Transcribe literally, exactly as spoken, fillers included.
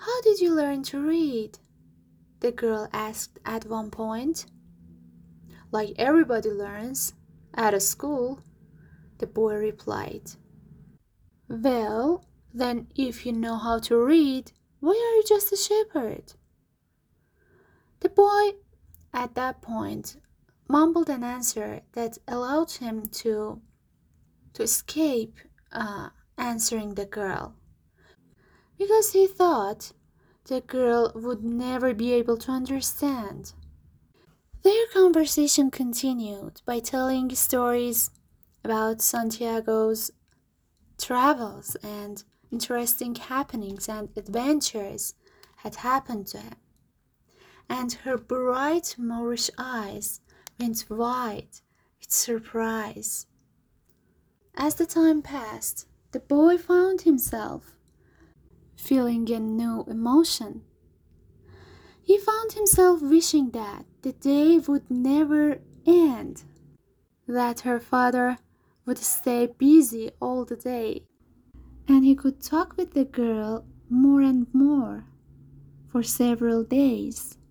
"How did you learn to read?" the girl asked at one point. "Like everybody learns, at a school," the boy replied. "Well, then if you know how to read, why are you just a shepherd?" The boy, at that point, mumbled an answer that allowed him to, to escape uh, answering the girl, because he thought the girl would never be able to understand. Their conversation continued by telling stories about Santiago's travels and interesting happenings and adventures had happened to him, and her bright Moorish eyes went wide with surprise. As the time passed, the boy found himself feeling a new emotion. He found himself wishing that the day would never end, that her father would stay busy all the day, and he could talk with the girl more and more for several days.